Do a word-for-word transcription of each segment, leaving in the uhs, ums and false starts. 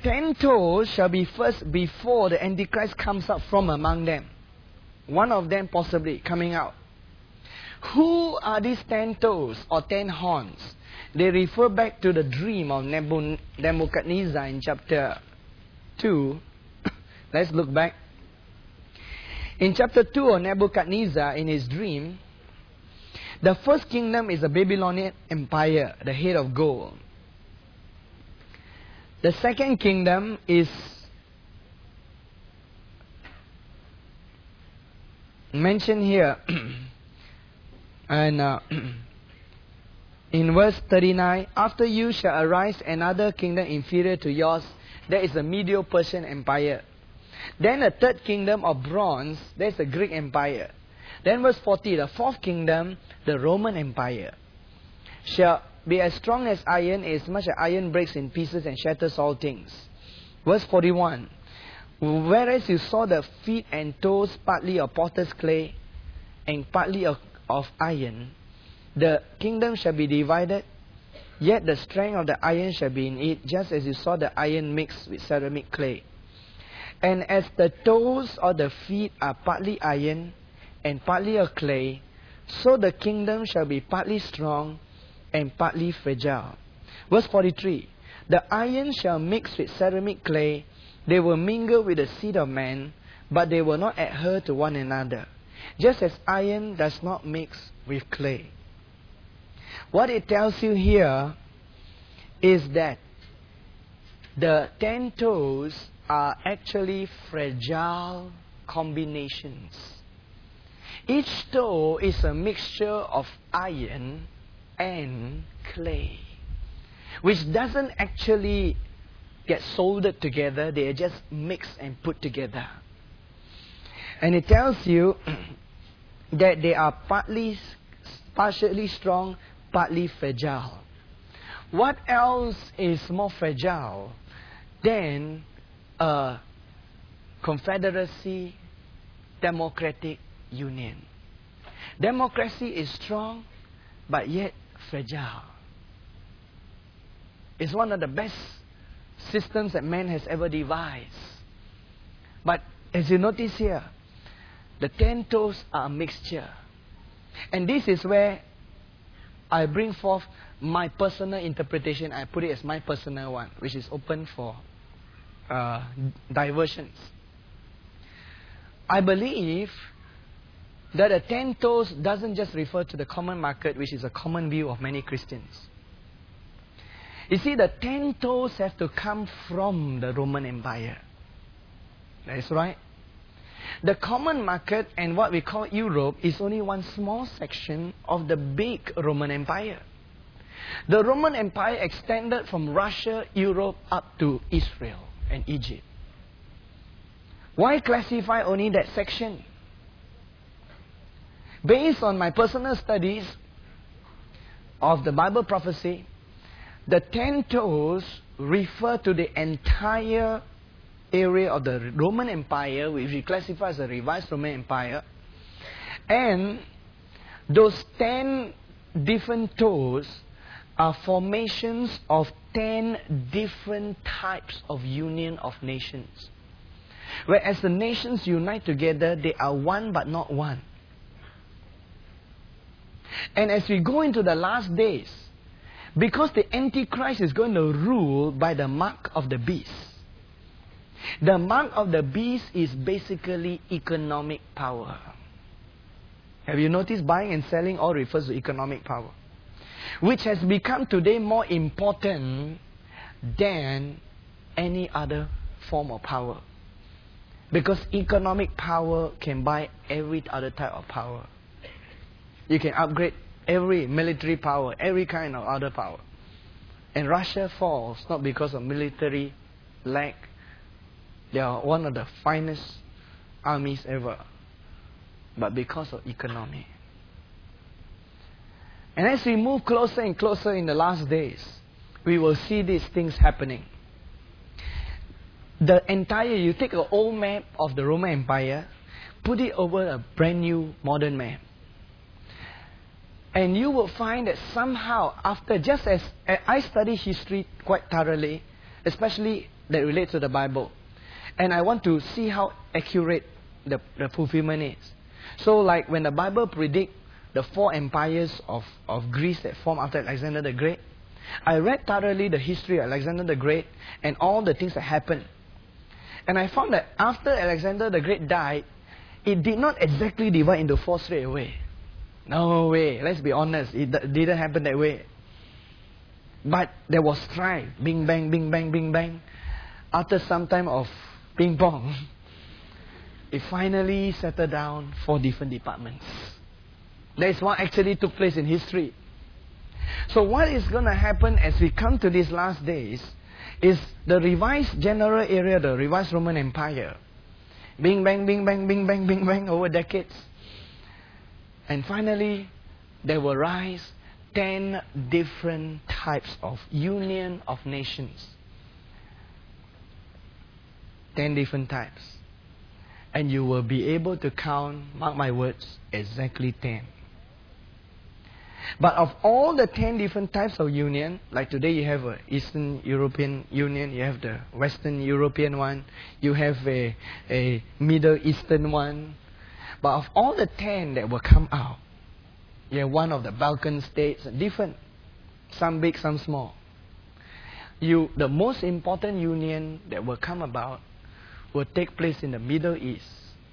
ten toes shall be first before the Antichrist comes out from among them. One of them possibly coming out. Who are these ten toes or ten horns? They refer back to the dream of Nebuchadnezzar in chapter two. Let's look back. In chapter two of Nebuchadnezzar, in his dream, the first kingdom is the Babylonian Empire, the head of gold. The second kingdom is mentioned here. And uh, in verse thirty-nine, after you shall arise another kingdom inferior to yours. There is the Medo-Persian Empire. Then a third kingdom of bronze. There is the Greek Empire. Then verse forty, the fourth kingdom, the Roman Empire, shall be as strong as iron, as much as iron breaks in pieces and shatters all things. Verse forty-one, whereas you saw the feet and toes partly of potter's clay and partly of of iron, the kingdom shall be divided, yet the strength of the iron shall be in it, just as you saw the iron mixed with ceramic clay. And as the toes or the feet are partly iron and partly of clay, so the kingdom shall be partly strong and partly fragile. Verse forty-three, the iron shall mix with ceramic clay, they will mingle with the seed of man, but they will not adhere to one another, just as iron does not mix with clay. What it tells you here is that the ten toes are actually fragile combinations. Each toe is a mixture of iron and clay, which doesn't actually get soldered together, they are just mixed and put together. And it tells you that they are partly, partially strong, partly fragile. What else is more fragile than a confederacy, democratic union? Democracy is strong, but yet fragile. It's one of the best systems that man has ever devised. But as you notice here, the ten toes are a mixture. And this is where I bring forth my personal interpretation. I put it as my personal one, which is open for uh, diversions. I believe that the ten toes doesn't just refer to the common market, which is a common view of many Christians. You see, the ten toes have to come from the Roman Empire. That's right. The common market and what we call Europe is only one small section of the big Roman Empire. The Roman Empire extended from Russia, Europe, up to Israel and Egypt. Why classify only that section? Based on my personal studies of the Bible prophecy, the ten toes refer to the entire area of the Roman Empire, which we classify as the revised Roman Empire. And those ten different toes are formations of ten different types of union of nations. Whereas the nations unite together, they are one but not one. And as we go into the last days, because the Antichrist is going to rule by the mark of the beast. The mark of the beast is basically economic power. Have you noticed buying and selling all refers to economic power, which has become today more important than any other form of power. Because economic power can buy every other type of power. You can upgrade every military power, every kind of other power. And Russia falls not because of military lack. They are one of the finest armies ever, but because of economy. And as we move closer and closer in the last days, we will see these things happening. The entire, you take an old map of the Roman Empire, put it over a brand new modern map. And you will find that somehow after, just as I study history quite thoroughly, especially that relate to the Bible. And I want to see how accurate the, the fulfillment is. So like when the Bible predict the four empires of, of Greece that formed after Alexander the Great, I read thoroughly the history of Alexander the Great and all the things that happened. And I found that after Alexander the Great died, it did not exactly divide into four straight away. No way. Let's be honest. It d- didn't happen that way. But there was strife. Bing bang, bing bang, bing bang. After some time of ping pong, it finally settled down four different departments. That is what actually took place in history. So what is going to happen as we come to these last days is the revised general area, the revised Roman Empire. Bing bang, bing bang, bing bang, bing bang over decades. And finally, there will rise ten different types of union of nations. Ten different types. And you will be able to count, mark my words, exactly ten. But of all the ten different types of union, like today you have a Eastern European Union, you have the Western European one, you have a, a Middle Eastern one. But of all the ten that will come out, you have one of the Balkan states, different. Some big, some small. You, the most important union that will come about will take place in the Middle East.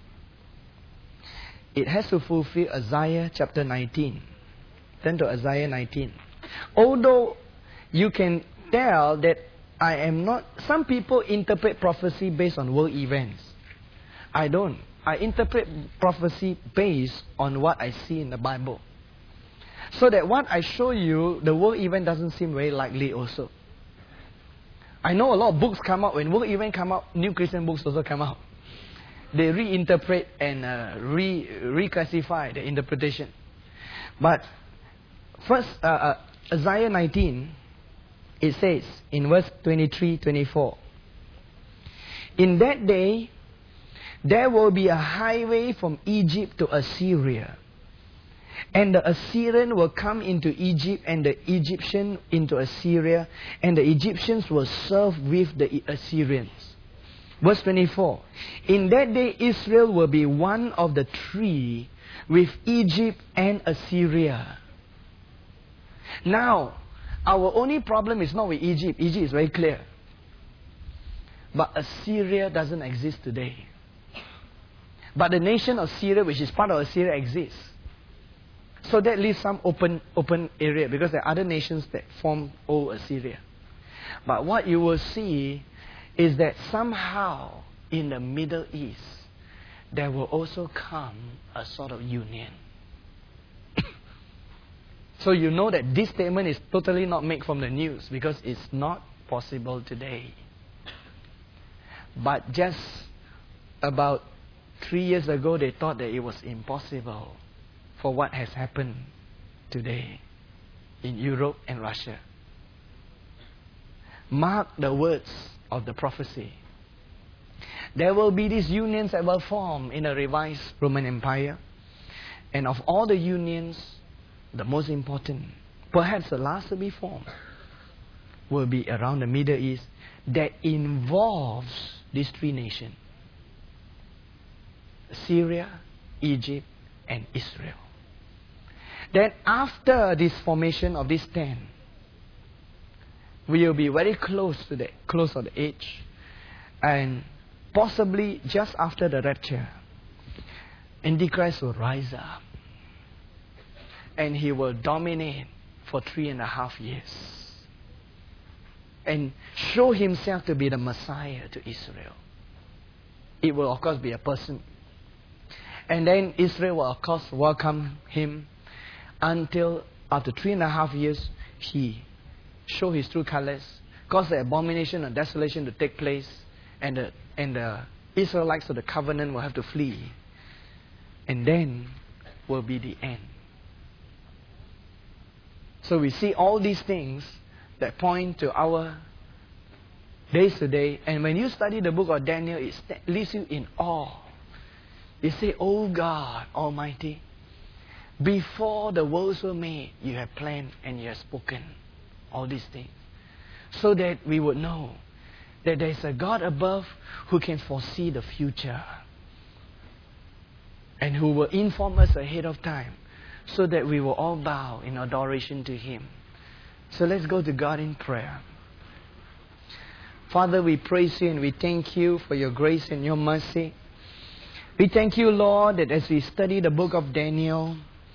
It has to fulfill Isaiah chapter nineteen. Turn to Isaiah nineteen. Although you can tell that I am not... Some people interpret prophecy based on world events. I don't. I interpret prophecy based on what I see in the Bible. So that what I show you, the world event doesn't seem very likely also. I know a lot of books come out. When world event come out, new Christian books also come out. They reinterpret and uh, re reclassify the interpretation. But first, uh, uh, Isaiah nineteen, it says in verse twenty-three, twenty-four, in that day, there will be a highway from Egypt to Assyria. And the Assyrian will come into Egypt, and the Egyptian into Assyria, and the Egyptians will serve with the Assyrians. Verse twenty-four, in that day Israel will be one of the three with Egypt and Assyria. Now, our only problem is not with Egypt. Egypt is very clear. But Assyria doesn't exist today. But the nation of Syria, which is part of Assyria, exists. So that leaves some open open area, because there are other nations that form old Assyria. But what you will see is that somehow in the Middle East, there will also come a sort of union. So you know that this statement is totally not made from the news, because it's not possible today. But just about three years ago, they thought that it was impossible for what has happened today in Europe and Russia. Mark the words of the prophecy. There will be these unions that will form in a revised Roman Empire. And of all the unions, the most important, perhaps the last to be formed, will be around the Middle East, that involves these three nations: Syria, Egypt, and Israel. Then after this formation of these ten, we will be very close to the close of the age, and possibly just after the rapture, Antichrist will rise up, and he will dominate for three and a half years, and show himself to be the Messiah to Israel. It will of course be a person. And then Israel will of course welcome him until after three and a half years he show his true colors, cause the abomination and desolation to take place, and the, and the Israelites of the covenant will have to flee. And then will be the end. So we see all these things that point to our days today. And when you study the book of Daniel, it leaves you in awe. You say, oh God Almighty, before the worlds were made, you have planned and you have spoken all these things, so that we would know that there is a God above who can foresee the future and who will inform us ahead of time so that we will all bow in adoration to Him. So let's go to God in prayer. Father, we praise You and we thank You for Your grace and Your mercy. We thank You, Lord, that as we study the book of Daniel,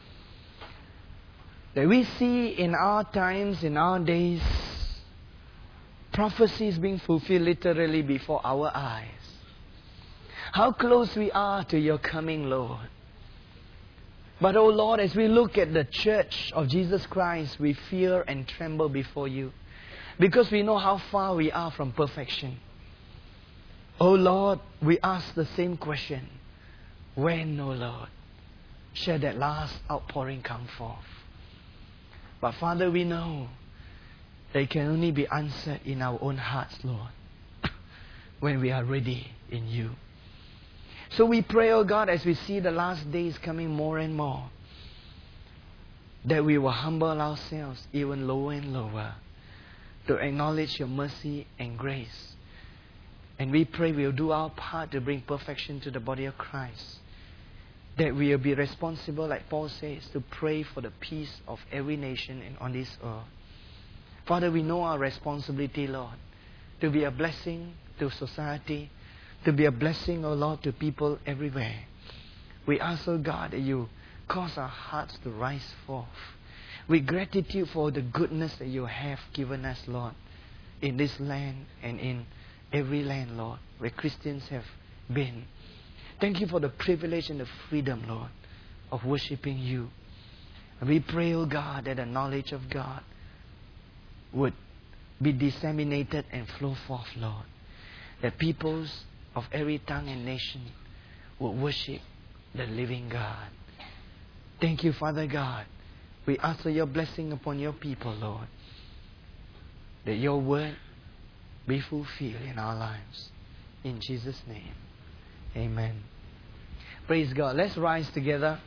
that we see in our times, in our days, prophecies being fulfilled literally before our eyes. How close we are to Your coming, Lord. But, oh Lord, as we look at the church of Jesus Christ, we fear and tremble before You, because we know how far we are from perfection. Oh Lord, we ask the same question. When, oh Lord, shall that last outpouring come forth? But Father, we know they can only be answered in our own hearts, Lord, when we are ready in You. So we pray, oh God, as we see the last days coming more and more, that we will humble ourselves even lower and lower to acknowledge Your mercy and grace. And we pray we'll do our part to bring perfection to the body of Christ. That we will be responsible, like Paul says, to pray for the peace of every nation and on this earth. Father, we know our responsibility, Lord, to be a blessing to society, to be a blessing, oh Lord, to people everywhere. We ask, oh God, that You cause our hearts to rise forth with gratitude for the goodness that You have given us, Lord, in this land and in every land, Lord, where Christians have been. Thank You for the privilege and the freedom, Lord, of worshiping You. And we pray, oh God, that the knowledge of God would be disseminated and flow forth, Lord. That peoples of every tongue and nation would worship the living God. Thank You, Father God. We ask for Your blessing upon Your people, Lord. That Your word be fulfilled in our lives. In Jesus' name. Amen. Praise God. Let's rise together.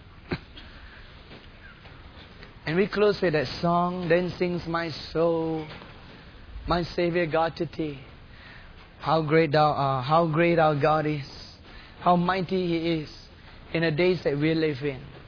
And we close with that song. Then sings my soul, my Savior God to Thee. How great Thou art. How great our God is. How mighty He is in the days that we live in.